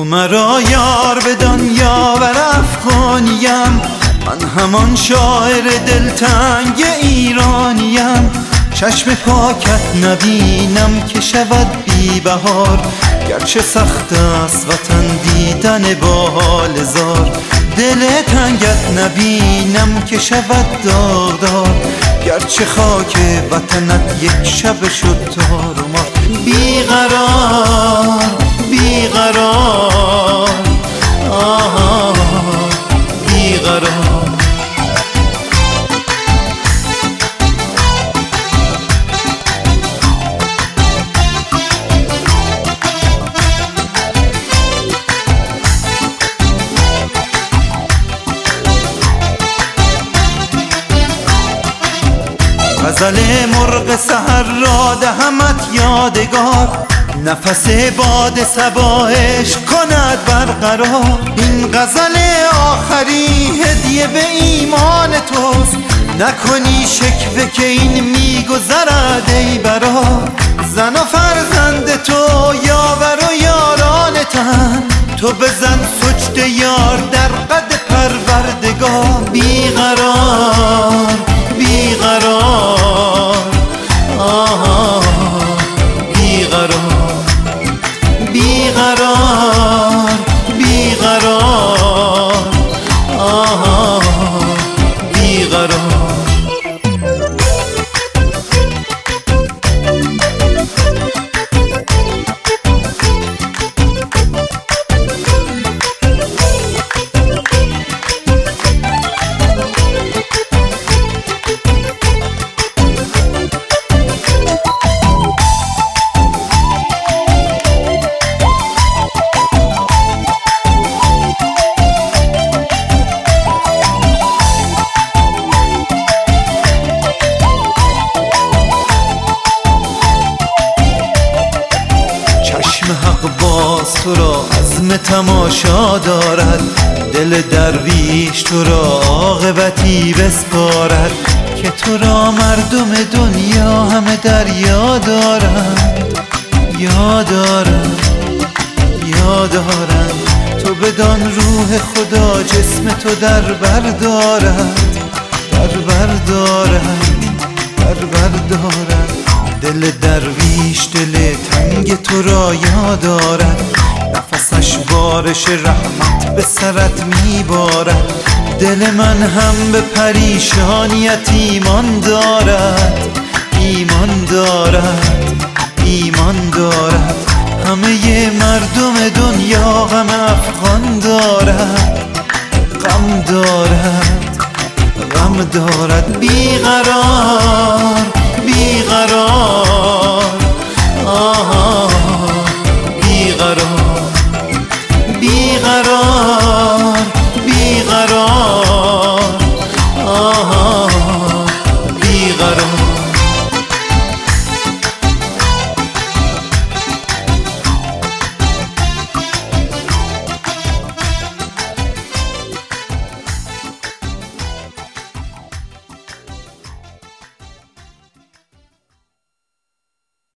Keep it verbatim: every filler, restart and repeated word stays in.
مرا یار بدان یاور افغانیم، من همان شاعر دلتنگ ایرانیم. چشم پاکت نبینم که شود بی بهار، گرچه سخت است وطن دیدن با حال زار. دل تنگت نبینم که شود داغدار، گرچه خاک وطنت یک شب شد تار و مار. بیقرار بیقرار آه بیقرار. غزل مرغ سحر را دهمت یادگار، نفس باد صبا عشق کند برقرار. این غزل آخری هدیه به ایمان توست، نکنی شکوه که این میگذرد ای برار. زن و فرزند تو یاور و یاران تن، تو بزن سجده یار در قد پروردگار. بیقرار بیقرار آه بیقرار بیقرار بیقرار آه بیقرار. حق باز تو را عزم تماشا دارد، دل درویش تو را عاقبتی بسپارد. که تو را مردم دنیا همه دریا دارند، یا دارند یا دارند. تو بدان روح خدا جسم تو در بر دارد، در بر دارد در بر دارد. دل درویش دل تنگ تو را یاد دارد، نفسش بارش رحمت به سرت میبارد. دل من هم به پریشانیت ایمان دارد، ایمان دارد ایمان دارد. همه مردم دنیا غم افغان دارد، غم دارد غم دارد. بیقرار بیقرار آه بیقرار بیقرار بیقرار